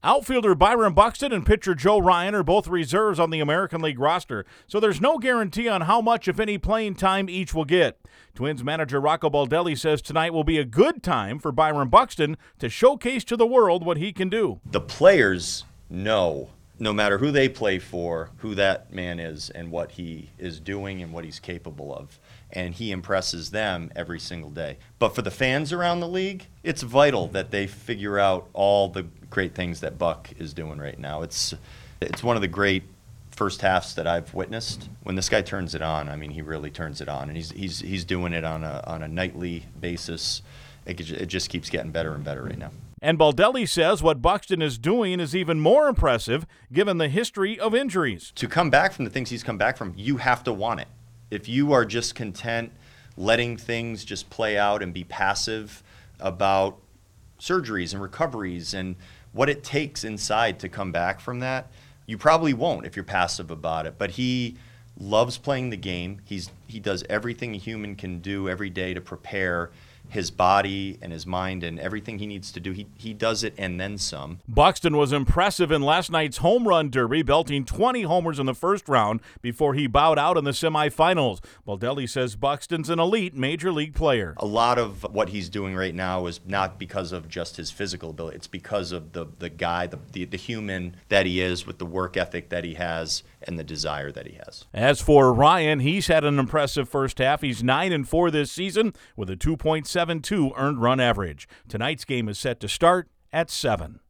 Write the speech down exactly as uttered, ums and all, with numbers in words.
Outfielder Byron Buxton and pitcher Joe Ryan are both reserves on the American League roster, so there's no guarantee on how much, if any, playing time each will get. Twins manager Rocco Baldelli says tonight will be a good time for Byron Buxton to showcase to the world what he can do. The players know, no matter who they play for, who that man is and what he is doing and what he's capable of. And he impresses them every single day. But for the fans around the league, it's vital that they figure out all the great things that Buck is doing right now. It's it's one of the great first halves that I've witnessed. When this guy turns it on, I mean, he really turns it on, and he's he's he's doing it on a on a nightly basis. It, it just keeps getting better and better right now. And Baldelli says what Buxton is doing is even more impressive given the history of injuries. To come back from the things he's come back from, you have to want it. If you are just content letting things just play out and be passive about surgeries and recoveries and what it takes inside to come back from that, you probably won't if you're passive about it. But he loves playing the game. He's he does everything a human can do every day to prepare his body and his mind and everything he needs to do. He he does it and then some. Buxton was impressive in last night's home run derby, belting twenty homers in the first round before he bowed out in the semifinals. Baldelli says Buxton's an elite major league player. A lot of what he's doing right now is not because of just his physical ability. It's because of the the guy, the, the, the human that he is, with the work ethic that he has and the desire that he has. As for Ryan, he's had an impressive first half. He's nine and four this season with a two point seven two earned run average. Tonight's game is set to start at seven.